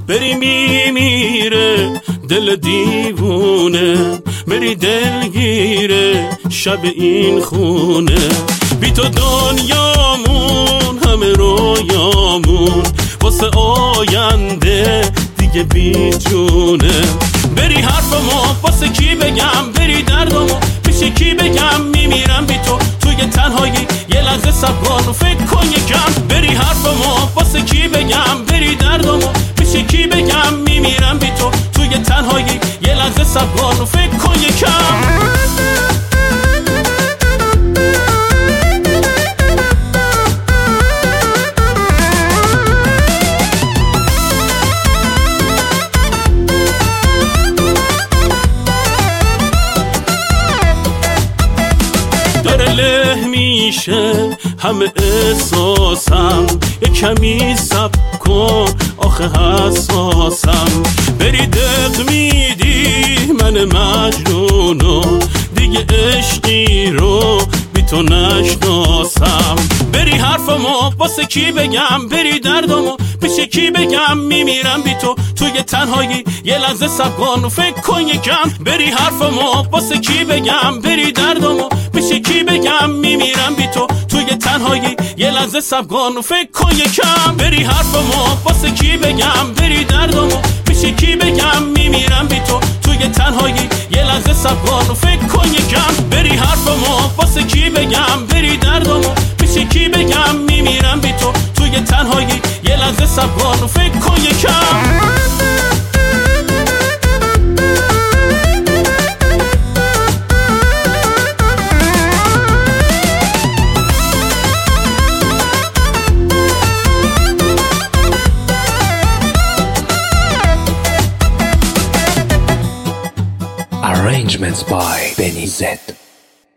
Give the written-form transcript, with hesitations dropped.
بری میمیره دل دیوونه، بری دلگیره شب این خونه. بی تو دنیامون همه رویامون واسه آینده دیگه بی جونه. بری حرفمو واسه کی بگم، بری دردمو پیش کی بگم، میمیرم بی تو توی تنهایی یه لحظه صبر و فکر کن یکم. بری حرفمو واسه کی بگم، بری دردمو پیش کی بگم، میمیرم بی تو توی تنهایی یه لحظه صبر و فکر کن یکم. داره له میشه همه احساسم، یه کمی صبر کن آخه حساسم. بری دق میدی من مجنونو، دیگه عشقی رو بی تو نشناسم. بری حرفمو واسه کی بگم، بری دردمو پیش کی بگم، میمیرم بی تو توی تنهایی یه لحظه صبر کن و فکر کن یکم. بری حرفمو واسه کی بگم، بری دردمو پیش کی بگم، میمیرم بی تو توی تنهایی یه لحظه صبر کن و فکر کن یکم. بری حرفمو واسه کی بگم، بری دردمو پیش کی بگم، میمیرم بی تو توی تنهایی یه لحظه صبر کن و فکر کن یکم. بری حرفمو واسه کی بگم، بری دردمو پیش کی بگم، میمیرم بی تو توی تنهایی یه لحظه صبر کن و فکر کن یکم. Arrangements by Benny Z.